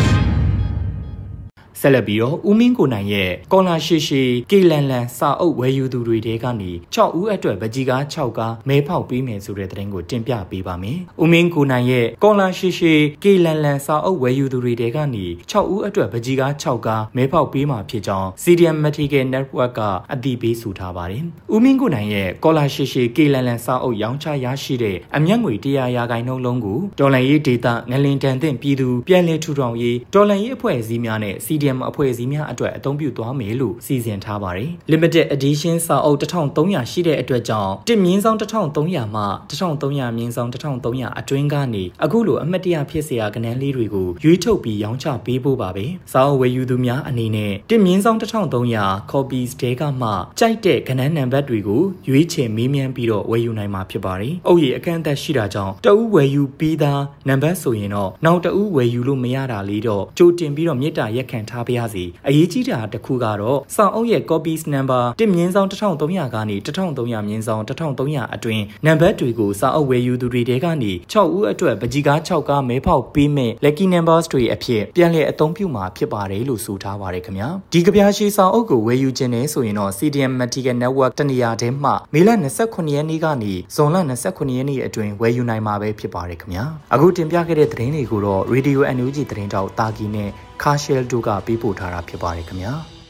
ဆက်လက်ပြီးတော့ဦးမင်းကိုနိုင်ရဲ့ကော်လာရှိရှိကေလန်လန်စာအုပ်ဝယ်ယူသူတွေတဲကနေ6ဦးအတွက်ဗကြီးကား6ကားမဲဖောက်ပေးမယ်ဆိုတဲ့သတင်းကိုတင်ပြပေးပါမယ်။ဦးမင်းကိုနိုင်ရဲ့ကော်လာရှိရှိကေလန်လန်စာအုပ်ဝယ်ယူသူတွေတဲကနေ6ဦးအတွက်ဗကြီးကား6ကားမဲဖောက်ပေးမှာဖြစ်ကြောင်း CDM Medical Network ကအသိပေးဆိုထားပါတယ်။ဦးမင်းကိုနိုင်ရဲ့ကော်လာရှိရှိကေလန်လန်စာအုပ်ရောင်းချရရှိတဲ့အမြတ်ငွေ100%လုံးကိုဒေါ်လာရေးဒေတာငလင်တန်သင့်ပြည်သူပြည်လည်ထူထောင်ရေးဒေါ်လာရေးအဖွဲ့အစည်းများနဲ့ CDM အဖွဲ့အစည်းများအတွက်အသုံးပြုသွားမယ်လို့စီစဉ်ထားပါတယ်။ Limited Edition စာအုပ်1300ရှိတဲ့အတွက်ကြောင့်1/1300မှ1/1300/1300အတွင်းကနေအခုလိုအမှတ်တရဖြစ်စရာကဏ္ဍလေးတွေကိုရွေးထုတ်ပြီးရောင်းချပေးဖို့ပါပဲ။စာအုပ်ဝယ်ယူသူများအနေနဲ့1/1300 copies တဲကမှကြိုက်တဲ့ကဏ္ဍနံပါတ်တွေကိုရွေးချယ်မေးမြန်းပြီးတော့ဝယ်ယူနိုင်မှာဖြစ်ပါတယ်။အုပ်ရည်အကန့်အသတ်ရှိတာကြောင့်တဦးဝယ်ယူပြီးသားနံပါတ်ဆိုရင်တော့နောက်တဦးဝယ်ယူလို့မရတာလေးတော့ကြိုတင်ပြီးတော့မြစ်တာရက်ခံထားထားပါရစေအရေးကြီးတာတစ်ခုကတော့စာအုပ်ရဲ့ copies number 1/1300ကနေ1300/1300အတွင်းနံပါတ်တွေကိုစာအုပ်ဝယ်ယူသူတွေတဲကနေ6ဦးအတွက်ပကြီးကား6ကားမဲဖောက်ပေးမဲ့ lucky numbers တွေအဖြစ်ပြန်လည်အသုံးပြုမှာဖြစ်ပါတယ်လို့ဆိုထားပါတယ်ခင်ဗျာဒီကဗျာရှိစာအုပ်ကိုဝယ်ယူခြင်းနဲ့ဆိုရင်တော့ CDM Medical Network တနေရာထဲမှာမေလ29ရက်နေ့ကနေဇွန်လ29ရက်နေ့အတွင်းဝယ်ယူနိုင်မှာပဲဖြစ်ပါတယ်ခင်ဗျာအခုတင်ပြခဲ့တဲ့သတင်းတွေကိုတော့ Radio NUG သတင်းတောက်တာကီနဲ့ခါရှယ်တို့ကပေးပို့ထားတာဖြစ်ပါတယ်ခင်ဗျာ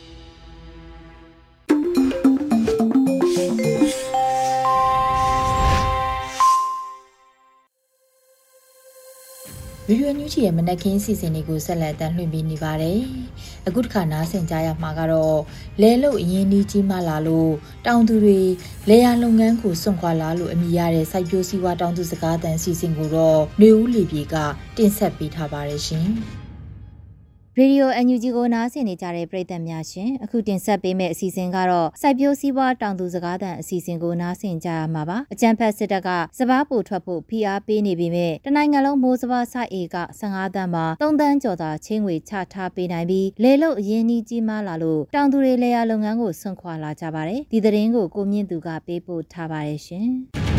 ဗီဒီယိုညူးချီရဲ့မနက်ခင်းစီစဉ်တွေကိုဆက်လက်တင်လွှင့်ပေးနေပါတယ်။အခုတစ်ခါနားဆင်ကြရမှာကတော့လဲလို့အရင်ကြီးကြီးမှလာလို့တောင်သူတွေလဲရလုပ်ငန်းကိုစွန့်ခွာလာလို့အမိရတဲ့စိုက်ပျိုးစည်းဝါးတောင်သူစကားတန်စီစဉ်ကိုတော့နေဦးလီပြေကတင်ဆက်ပေးထားပါတယ်ရှင်။ရေဒီယို NUG ကိုနားဆင်နေကြတဲ့ပရိသတ်များရှင်အခုတင်ဆက်ပေးမယ့်အစီအစဉ်ကတော့စိုက်ပျိုးစည်းဝါးတောင်သူစကားသံအစီအစဉ်ကိုနားဆင်ကြရမှာပါအကြံဖက်စစ်တပ်ကစပားပို့ထွက်ဖို့ဖိအားပေးနေပေမဲ့တနိုင်ငံလုံးမိုးစပားစိုက်ဧက15တန်းမှာ3တန်းကျော်သာချင်းငွေချထားပေးနိုင်ပြီးလေလို့အရင်ကြီးမားလာလို့တောင်သူတွေလေယာလုပ်ငန်းကိုဆွန့်ခွာလာကြပါတယ်ဒီသတင်းကိုကိုမြင့်သူကပေးပို့ထားပါတယ်ရှင်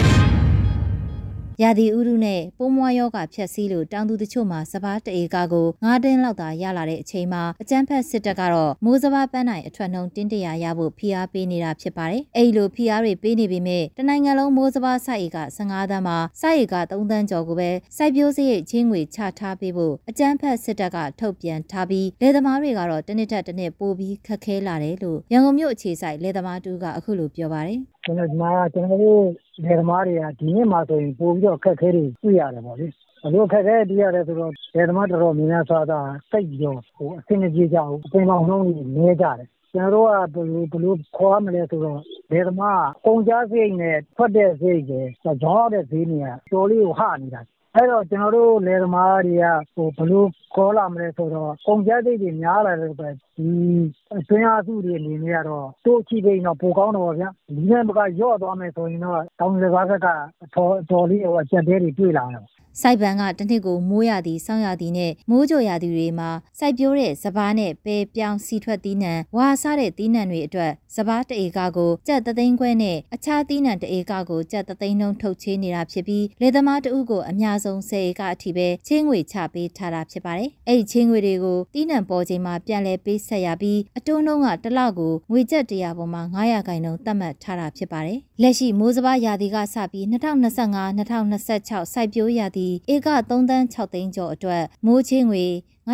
ရာသီဥတုနဲ့ပိုးမွားယောဂဖြတ်စည်းလို့တောင်သူတချို့မှာစပားတဧကကို9တင်းလောက်သာရလာတဲ့အချိန်မှာအကြမ်းဖက်စစ်တပ်ကတော့မိုးစပားပန်းနိုင်အထွက်နှုန်းတင်းတရာရဖို့ဖိအားပေးနေတာဖြစ်ပါတယ်။အဲ့လိုဖိအားတွေပေးနေပေမဲ့တနိုင်ငံလုံးမိုးစပားစိုက်ဧက15တန်းမှာစိုက်ဧက3တန်းကျော်ကိုပဲစိုက်ပျိုးစရိတ်ချင်းငွေချထားပေးဖို့အကြမ်းဖက်စစ်တပ်ကထုတ်ပြန်ထားပြီးလယ်သမားတွေကတော့တစ်နှစ်ထက်တစ်နှစ်ပိုပြီးခက်ခဲလာတယ်လို့ရန်ကုန်မြို့အခြေစိုက်လယ်သမားတူကအခုလိုပြောပါတယ်။ကျွန်တော်တို့လယ်သမားတွေကဒီနေ့မှဆိုရင်ပို့ပြီးတော့ခက်ခဲတွေတွေ့ရတယ်ပေါ့လေ။ဘလို့ခက်ခဲတွေ့ရတယ်ဆိုတော့လယ်သမားတော်တော်များများဆိုတာစိတ်ကြောအဆင်ပြေကြအောင်အပင်ပေါင်းလုံးနေနေကြတယ်။ကျွန်တော်တို့ကဘလို့ခေါ်မလဲဆိုတော့လယ်သမားကုန်ကြစိတ်နဲ့ထွက်တဲ့စိတ်တွေကြောင်းတဲ့ဈေးနေရတော်လေးကိုဟနေတာအဲ့တော့ကျွန်တော်တို့လယ်သမားတွေကဘလို့ခေါ်လာမလဲဆိုတော့ကုန်ကြစိတ်တွေများလာတယ်ပဲဒီအတွင်းအားစုတွေအနေနဲ့ကတော့တိုးချိပိန်တော့ပိုကောင်းတော့ဗျာဒီနေ့ကရော့သွားမယ်ဆိုရင်တော့တောင်စကားကတော်လေးဟိုအချက်သေးတွေတွေ့လာတယ်စိုက်ပန်ကတစ်နှစ်ကိုမိုးရသည်ဆောင်းရသည်နဲ့မိုးကြိုရသည်တွေမှာစိုက်ပျိုးတဲ့စပားနဲ့ပဲပြောင်းစီထွက်သီးနှံဝါစားတဲ့သီးနှံတွေအတွက်စပားတဧကကိုကျပ်3သိန်းခွဲနဲ့အခြားသီးနှံတဧကကိုကျပ်3သိန်းနှုန်းထုတ်ချေးနေတာဖြစ်ပြီးလယ်သမားတဦးကိုအများဆုံး10ဧကအထိပဲချင်းငွေချပေးထားတာဖြစ်ပါတယ်။အဲ့ဒီချင်းငွေတွေကိုသီးနှံပေါ်ချိန်မှာပြန်လည်ပေးဆက်ရပြီးအတွန်းနှုန်းကတစ်လကိုငွေကျပ်100ပေါ်မှာ900ခိုင်နှုန်းသတ်မှတ်ထားတာဖြစ်ပါတယ်။လက်ရှိမိုးစပားရာသီကစပြီး2025-2026စိုက်ပျိုးရာသီဧက3တန်း6သိန်းကျော်အတွက်မိုးချင်းငွေ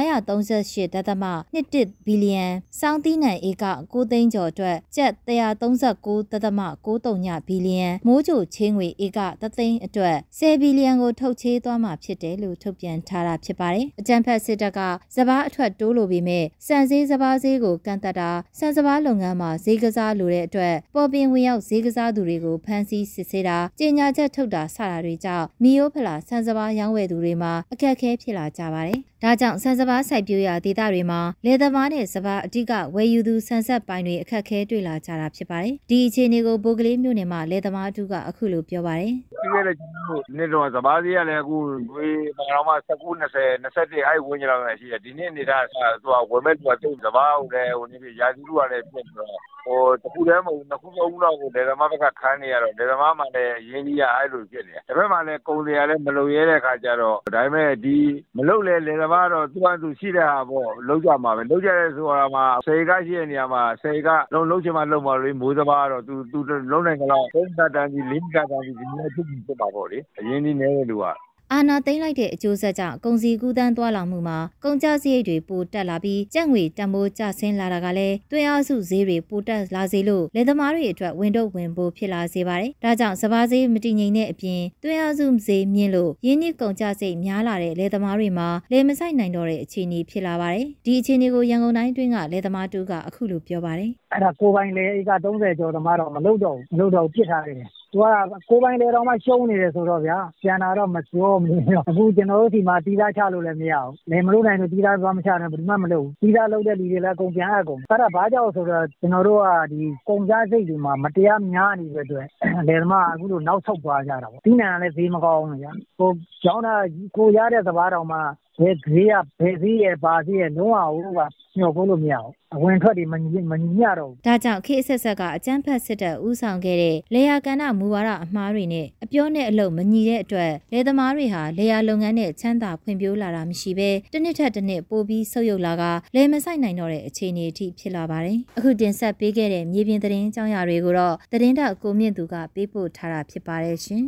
938.21ဘီလီယံစောင်းသီးနှံဧက9သိန်းကျော်အတွက်ကျပ်139.93ဘီလီယံမိုးကြိုချင်းငွေဧက3သိန်းအတွက်10ဘီလီယံကိုထုတ်ချေးသွားမှာဖြစ်တယ်လို့ထုတ်ပြန်ထားတာဖြစ်ပါတယ်။အကြံဖက်စစ်တပ်ကစပားအထွက်တိုးလိုပေမဲ့စံစည်းစပားဈေးကိုကန့်သက်တာစံစပားလုပ်ငန်းမှာဈေးကစားလိုတဲ့အတွက်ပေါ်ပင်ဝင်ရောက်ဈေးကစားသူတွေကိုဖမ်းဆီးစစ်ဆေးတာကြေညာချက်ထုတ်တာစတာတွေကြောင့်မီယိုဖလာစံစပားရောင်းဝယ်သူတွေမှာအခက်အခဲဖြစ်လာကြပါတယ်။ဒါကြောင့်စံစပါးစိုက်ပျိုးရာဒေသတွေမှာလယ်သမားနဲ့စပါးအဓိကဝယ်ယူသူဆန်ဆက်ပိုင်းတွေအခက်အခဲတွေ့လာကြတာဖြစ်ပါတယ်။ဒီအခြေအနေကိုဘိုးကလေးမြို့နယ်မှာလယ်သမားတူကအခုလိုပြောပါတယ်။ဒီကနေ့ကျွန်တော်တို့နေ့တော့စပါးဈေးကလည်းအခုငွေပေါင်မှ19 20 21အဲ့ဝန်းကျင်လောက်ရှိတယ်။ဒီနေ့နေတာသူကဝယ်မဲ့သူကတိတ်စပါးဟုတ်တယ်ဟိုနေ့ရာသီဥတုကလည်းပြည့်ပြီးတော့တခုတည်းမဟုတ်နှစ်ခုသုံးခုလောက်ကိုလယ်သမားဘက်ကခန်းနေရတော့လယ်သမားမှလည်းရင်းကြီးရအဲ့လိုဖြစ်နေတယ်။ဒါပေမဲ့လည်းကုန်စရာလည်းမလုံရဲတဲ့ခါကျတော့ဒါပေမဲ့ဒီမလုံလဲလယ်သမားတော့သူကသူရှိတဲ့ဟာပေါ့လုံးကြမှာပဲလုံးကြရဲဆိုတာမှာစေကရှိတဲ့နေရာမှာစေကလုံးချင်မှလုံးပါလို့မိုးစပါးတော့သူလုံးနိုင်ကြတော့သုံးတန်းကြီး၄တန်းကြီးဒီနေ့ဖြစ်ဖြစ်ပါပေါ့လေအရင်ဒီနေတဲ့လူကအာဏာသိမ်းလိုက်တဲ့အကျိုးဆက်ကြောင့်ကုန်စည်ကူးသန်းသွားလာမှုမှာကုန်ကျစရိတ်တွေပိုတက်လာပြီးကျပ်ငွေတန်ဖိုးကျဆင်းလာတာကလည်းတွင်းအားစုဈေးတွေပိုတက်လာစေလို့လယ်သမားတွေအတွက်ဝင်တော့ဝင်ပိုးဖြစ်လာစေပါတယ်။ဒါကြောင့်စပါးဈေးမတည်ငြိမ်တဲ့အပြင်တွင်းအားစုဈေးမြင့်လို့ရင်းနှီးကုန်ကျစရိတ်များလာတဲ့လယ်သမားတွေမှာလယ်မဆိုင်နိုင်တော့တဲ့အခြေအနေဖြစ်လာပါတယ်။ဒီအခြေအနေကိုရန်ကုန်တိုင်းတွင်းကလယ်သမားတူကအခုလိုပြောပါတယ်။အဲ့ဒါကိုပိုင်လေဧက30ကျော်သမားတော့မလုပ်တော့ပြစ်ထားတယ်။တသူကကိုပိုင်လေတော့မှရှုံးနေတယ်ဆိုတော့ဗျာပြန်လာတော့မပြောမင်းတော့အခုကျွန်တော်တို့ဒီမှာတီးသားချလို့လည်းမရဘူးလေမလို့နိုင်လို့တီးသားသွားမချတယ်ဘယ်မှမလုပ်ဘူးတီးသားလုပ်တဲ့လူတွေလည်းအကုန်ပြန်အကုန်အဲ့ဒါဘာကြောင့်ဆိုတော့ကျွန်တော်တို့ကဒီကုန်ကြစိတ်တွေမှာမတရားများနေတဲ့အတွက်လေသမားအခုလိုနောက်ဆုတ်သွားကြတာပေါ့တီးနံကလည်းဈေးမကောင်းဘူးဗျာကိုကျောင်းသားကိုရတဲ့စဘာတော်မှာဘယ်ဈေးရဘယ်ဈေးရပါဈေးရလုံးဝဘူးကညှော်ဖို့လို့မရဘူးအဝင်ထွက်တွေမညတော့ဘူးဒါကြောင့်ခေတ်ဆက်ဆက်ကအကြမ်းဖက်စစ်တပ်ဦးဆောင်ခဲ့တဲ့လေယာကန်မူဝါဒအမှားတွေနဲ့အပြောနဲ့အလုပ်မညီတဲ့အတွက်လယ်သမားတွေဟာလေယာလုပ်ငန်းနဲ့ချမ်းသာဖွံ့ဖြိုးလာတာမရှိဘဲတစ်နှစ်ထက်တစ်နှစ်ပိုပြီးဆုတ်ယုတ်လာကလယ်မဆိုင်နိုင်တော့တဲ့အခြေအနေအထိဖြစ်လာပါတယ်အခုတင်ဆက်ပေးခဲ့တဲ့မြေပြင်သတင်းအကြောင်းအရာတွေကိုတော့သတင်းတောက်ကိုမြင့်သူကပေးပို့ထားတာဖြစ်ပါတယ်ရှင်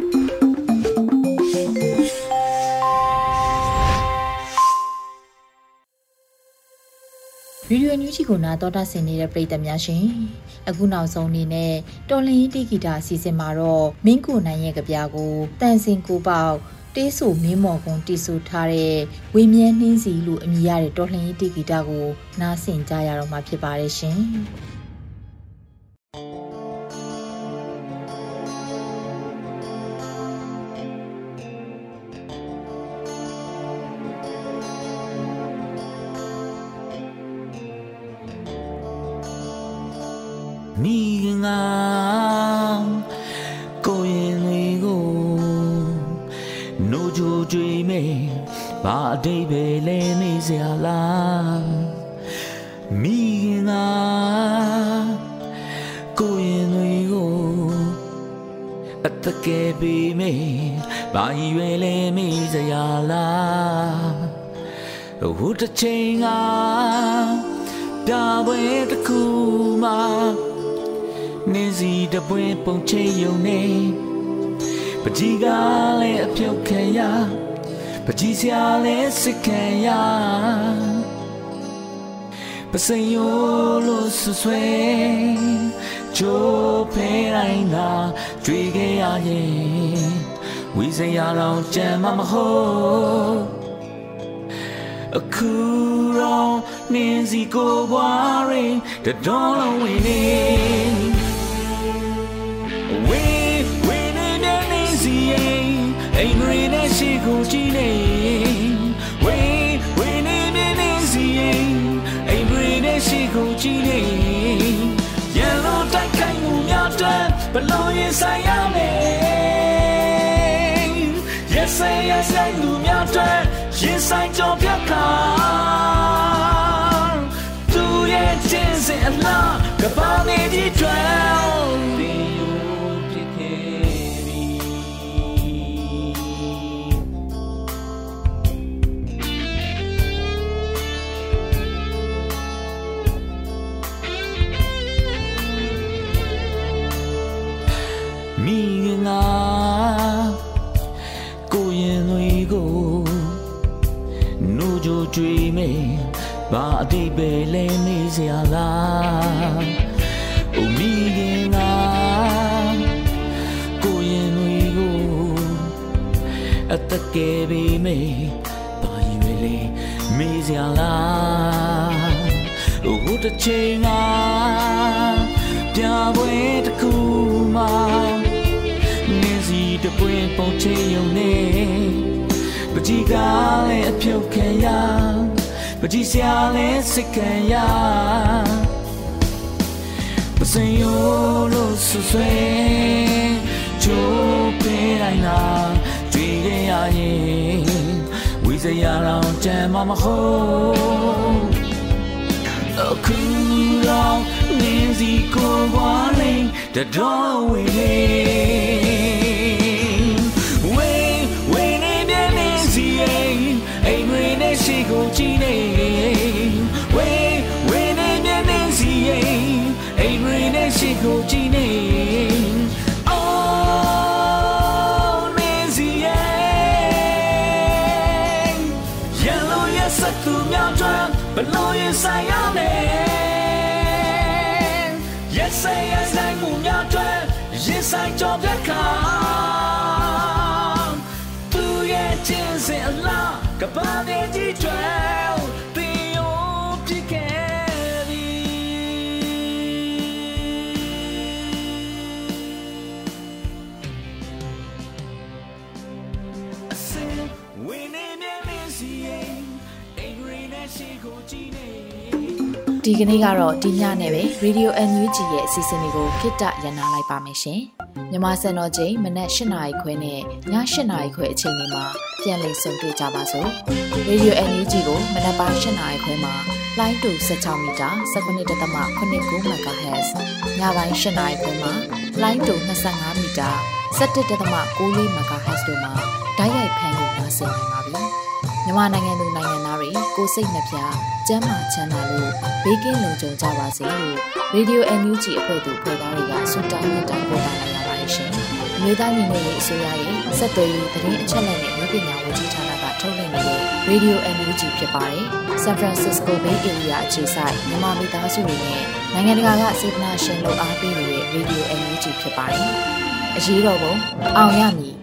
ဗီဒီယိုညူးချီကိုနာတော်တာဆင်နေတဲ့ပရိသတ်များရှင်အခုနောက်ဆုံးအနေနဲ့တော်လင်းတီဂီတာအစီအစဉ်မှာတော့မင်းကိုနိုင်ရဲ့ကြပြကိုတန်စင်ကိုပေါက်တေးဆူမင်းမော်ကွန်တီဆူထားတဲ့ဝေမြန်းနှင်းစီလို့အမည်ရတဲ့တော်လင်းတီဂီတာကိုနားဆင်ကြရတော့မှာဖြစ်ပါတယ်ရှင်မိငါကိုရင်တွေကိုနိုးကြိုကြွေးမေဘာအတိတ်ပဲလဲနေစရာလားမိငါကိုရင်တွေကိုအတကယ်ပြီးမေဘာရွယ်လဲမေးစရာလားဟိုတစ်ချိန်ကပြပွဲတစ်ခုမှာနင်းစီတပွင့်ပုံချေယုံနေပကြီးကလည်းအပြုတ်ခံရပကြီးစရာလည်းစစ်ခံရပစိန်ရိုးလို့ဆွဆွဲချိုးဖဲတိုင်းသာတွေ့ခဲ့ရရင်ဝီစရာတော့ကြံမမဟုတ်အခုတော့နင်းစီကိုဘွားရင်တတော်လုံးဝင်နေဝေနေနေစီအိမ်ရီနဲ့ရှိကိုကြည့်နေဝေနေနေစီအိမ်ရီနဲ့ရှိကိုကြည့်နေရန်လို့တိုက်ခိုက်မှုများတဲ့ဘလို့ရင်ဆိုင်ရမယ် Yes I doများတဲ့ရင်ဆိုင်ကြောပြတ်ခါသူရဲ့ချင်းစင်အလားကဘာနေဒီတွယ်မိငါကိုရင်တွေကိုနိုးကြိုကြွေးမေဘာအတိတ်ပဲလဲနေစရာလားအိုမိငါကိုရင်တွေကိုအတကယ်ပဲမေဘာရွယ်လဲမေးစရာလားဟိုတစ်ချိန်ကပြပွဲတစ်ခုမှာနင်းစီတပွင့်ပုံချေယုံနေပကြီးကလည်းအပြုတ်ခံရပကြီးစရာလည်းစစ်ခံရပစိန်ရိုးလို့ဆွဆွဲချိုးပေးတိုင်းသာတွေ့ခဲ့ရရင်ဝီစရာတော့ကြံမမဟုတ်အခုတော့နင်းစီကိုဘွားလေးတတော်ဝေးဝေးနေပြန်နေစီအိမ်ရီနဲ့ရှိကိုကြည့်နေဝေးနေပြန်နေစီအိမ်ရီနဲ့ရှိကိုကြည့်နေဘလို့ရင်ဆိုင်ရမယ် Yes Iမှုများတဲ့ရင်ဆိုင်ကြောပြတ်ခါသူရဲ့ချင်းစင်အလားကဘာနေဒီတွယ်ပြီးရောပြခဲ့ပြီဒီကနေ့ကတော့ဒီညနဲ့ပဲ Radio NUG ရဲ့အစီအစဉ်လေးကိုခਿੱတရနာလိုက်ပါမယ်ရှင်မြန်မာစံတော်ချိန်မနက်၈:နာရီခွဲနဲ့ည8:နာရီခွဲအချိန်တွေမှာပြန်လည်ဆုံတွေ့ကြပါစို့ Radio NUG ကိုမနက်ပိုင်း8:နာရီခွဲမှာလိုင်းတူ16မီတာ 19.89 MHz ညပိုင်း8:နာရီခွဲမှာလိုင်းတူ25မီတာ 17.94 MHz တို့မှာဓာတ်ရိုက်ဖမ်းလို့နိုင်စေနိုင်ပါပြီမြန်မာနိုင်ငံသူနိုင်ငံသားတွေကိုစိတ်နှပြကျန်းမာချမ်းသာလို့ဘေးကင်းလုံခြုံကြပါစေလို့ Radio NUG အဖွဲ့သူဖွဲ့သားတွေကဆုတောင်းမြတ်တာပို့တာလာရပါတယ်ရှင်။အမျိုးသားညီညွတ်ရေးအစိုးရရဲ့စက်သွေးရေးသတင်းအချက်အလက်နဲ့လူပညာဝန်ကြီးဌာနကထုတ်လွှင့်နေတဲ့ Radio NUG ဖြစ်ပါတယ်။ San Francisco Bay Area အခြေစိုက်မြန်မာမိသားစုတွေနဲ့နိုင်ငံတကာကစေတနာရှင်လို့အားပေးနေတဲ့ Radio NUG ဖြစ်ပါတယ်။အရေးတော်ပုံအောင်ရမည်